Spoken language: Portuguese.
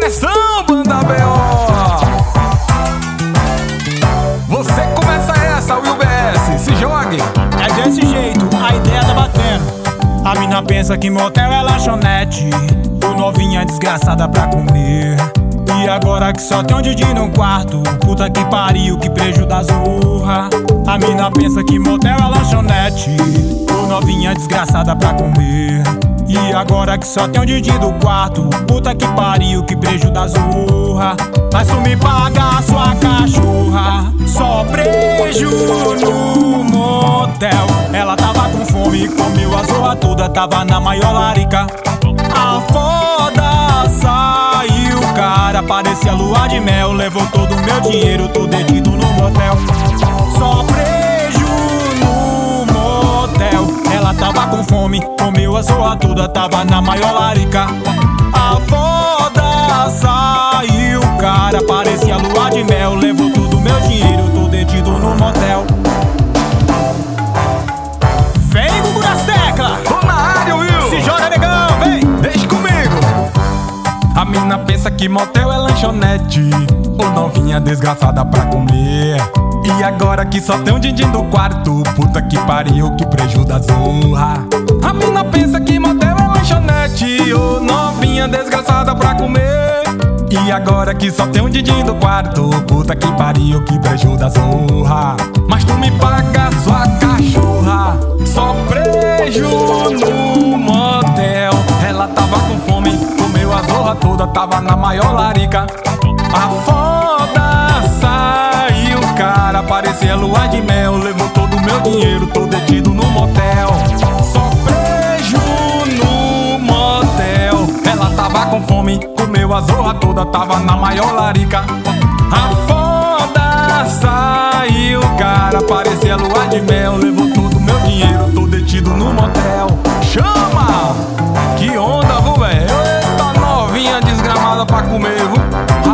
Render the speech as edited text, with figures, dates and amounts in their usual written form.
pressão, banda B.O. Você começa essa, Will BS, se jogue. É desse jeito, a ideia tá batendo. A mina pensa que motel é lanchonete, o novinha é desgraçada pra comer. E agora que só tem um Didi no quarto, puta que pariu, que preju da zorra. A mina pensa que motel é lanchonete, o novinha é desgraçada pra comer. E agora que só tem um Didi do quarto, puta que pariu, que preju da zorra. Mas tu me paga a sua cachorra, só preju no motel. Ela tava com fome, comeu a zorra toda, tava na maior larica. A foda saiu, cara, parecia lua de mel. Levou todo o meu dinheiro, tô detido no motel. Só preju no motel. Ela tava com fome, comeu a zorra toda, tava na maior larica. A foda saiu, cara, parecia lua de mel. Levou todo o meu dinheiro, tô detido no motel. Vem, Gugu das teclas! Tô na área, Will! Se joga, negão, vem! Deixa comigo! A mina pensa que motel é lanchonete, ou novinha desgraçada pra comer. E agora que só tem um din-din do quarto, puta que pariu, que preju da zorra. A mina pensa que motel é lanchonete, ou novinha desgraçada pra comer. E agora que só tem um din-din do quarto, puta que pariu, que preju da zorra. Mas tu me paga sua cachorra, só preju no motel. Ela tava com fome, comeu a zorra toda, tava na maior larica. A foda saiu, cara, parecia lua de mel. Levou todo o meu dinheiro, tô detido no motel. Só preju no motel. Ela tava com fome, comeu a zorra toda, tava na maior larica. A foda saiu, cara, parecia lua de mel. Levou todo o meu dinheiro, tô detido no motel. Chama! Que onda, viu, velho? Eita novinha desgramada pra comer, viu?